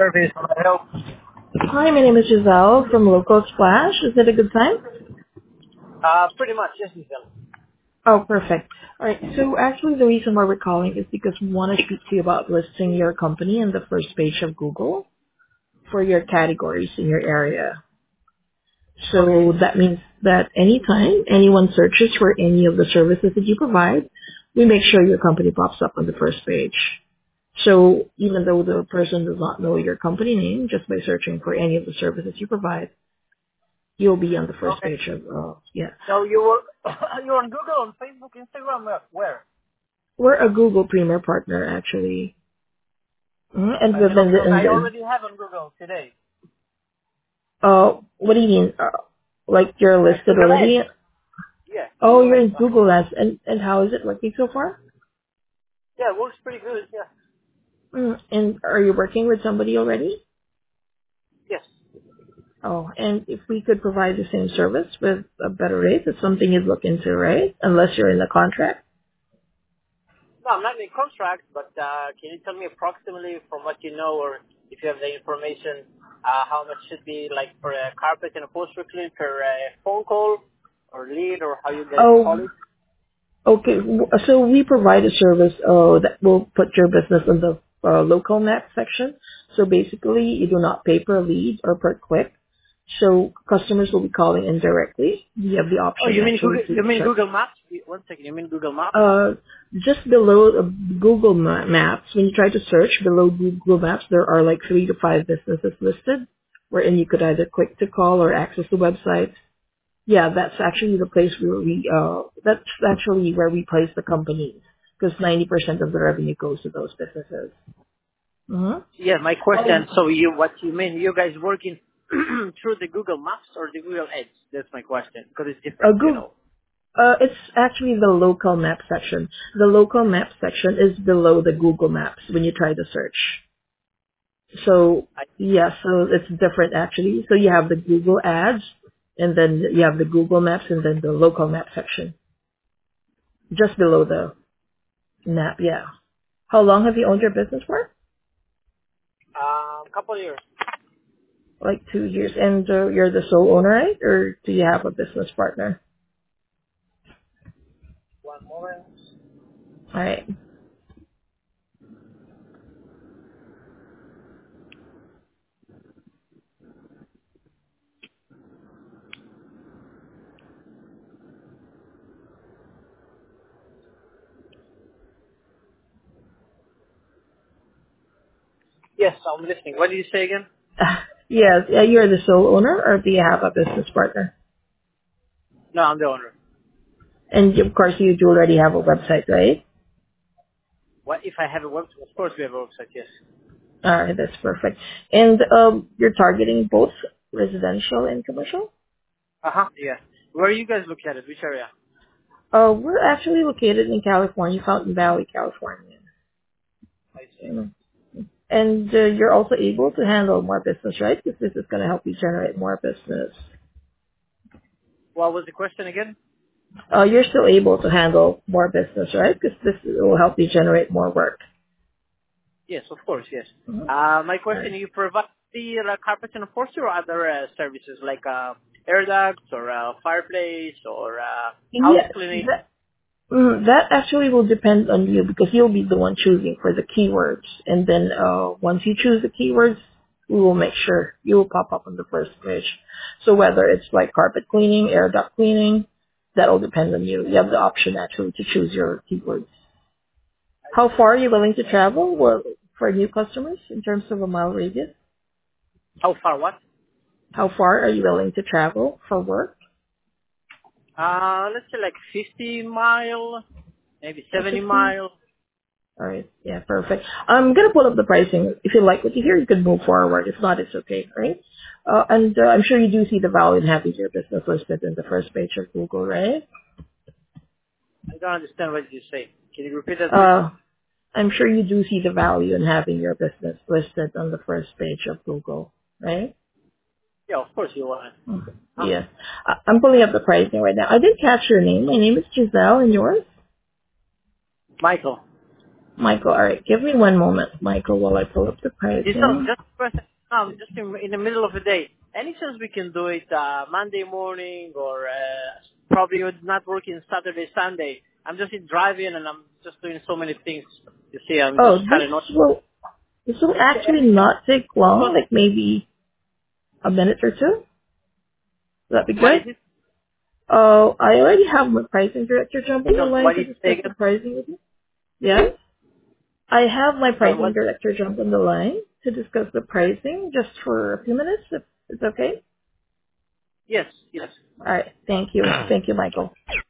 service. Can I help? Hi, my name is Giselle from Local Splash. Is it a good time? Pretty much, yes, Giselle. Oh, perfect. All right. So actually, the reason why we're calling is because we want to speak to you about listing your company in the first page of Google for your categories in your area. Okay. So that means that anytime anyone searches for any of the services that you provide, we make sure your company pops up on the first page. So even though the person does not know your company name, just by searching for any of the services you provide, you'll be on the first Okay. page of, yeah. So you were you're on Google, on Facebook, Instagram, where? We're a Google Premier partner, actually. And You we've know, been because in I the, already have on Google today. what do you mean? Like you're listed Google Ads. already? Yeah, Oh, Google you're Ads. in Google Ads. And how is it working so far? Yeah, it works pretty good. Yeah. And are you working with somebody already? Yes. Oh, and if we could provide the same service with a better rate, that's something you'd look into, right? Unless you're in the contract. No, I'm not in contract, but can you tell me approximately from what you know, or if you have the information, how much should be like for a carpet and upholstery clean per phone call or lead, or how you guys call Oh, it? okay. So we provide a service that will put your business in the local map section. So basically, you do not pay per lead or per click. So customers will be calling in directly. You have the Oh, option you mean actually Google? to You mean check. Google Maps? One second. You mean Google Maps? Just below Google Maps, when you try to search below Google Maps, there are like 3 to 5 businesses listed, wherein you could either click to call or access the website. Yeah, that's actually the place where that's actually where we place the companies, because 90% of the revenue goes to those businesses. Mm-hmm. Yeah, my question. Oh, So what you mean? You guys working through the Google Maps or the Google Ads? That's my question because it's different. You Google, know. it's actually the local map section. The local map section is below the Google Maps when you try to search. So, I, yeah, so it's different actually. So you have the Google Ads, and then you have the Google Maps, and then the local map section. Just below the map, yeah. How long have you owned your business for? couple of years. Like 2 years. And you're the sole owner, right? Or do you have a business partner? One moment. All right. Yes, I'm listening. What did you say again? Yes, yeah, you're the sole owner, or do you have a business partner? No, I'm the owner. And of course, you do already have a website, right? What if I have a website? Of course, we have a website. Yes. All right, that's perfect. And you're targeting both residential and commercial? Yeah. Where are you guys located? Which area? We're actually located in California, Fountain Valley, California. I see. Mm. And you're also able to handle more business, right? Because this is going to help you generate more business. What was the question again? You're still able to handle more business, right? Because this will help you generate more work. Yes, of course. Yes. Mhm. My All question: right. you provide the carpet and upholstery or other services like air ducts or fireplace or house Yeah, cleaning? that actually will depend on you because you'll be the one choosing for the keywords. And then once you choose the keywords, we will make sure you will pop up on the first page. So whether it's like carpet cleaning, air duct cleaning, that'll depend on you. You have the option actually to choose your keywords. How far are you willing to travel for new customers in terms of a mile radius? How far? What? How far are you willing to travel for work? Let's say like 50 mile, maybe Or 70 50? mile. All right. Yeah, perfect. I'm gonna pull up the pricing. If you like what you hear, you can move forward. If not, it's okay. All right. And I'm sure you do see the value in having your business listed in the first page of Google, right? I don't understand what you say. Can you repeat that, please? Uh, I'm sure you do see the value in having your business listed on the first page of Google, right? Yeah, of course you want. Mhm. Huh? Yes. I'm pulling up the pricing right now. I did catch your name. My name is Giselle, and yours? Michael. Michael, all right. Give me one moment, Michael, while I pull up the It's pricing. just in the middle of the day. Any chance we can do it Monday morning or probably would not working Saturday, Sunday? I'm just driving and I'm just doing so many things. You see, I'm Oh, just kind of not. this will actually not take long, like maybe a minute or two. Would that be What is good? it? Oh, I already have my pricing director jump on the line What to is discuss it the again? pricing with you. Yes? I have my Sorry, pricing what? director jump on the line to discuss the pricing just for a few minutes, if it's okay. Yes, yes. All right. Thank you. Thank you, Michael.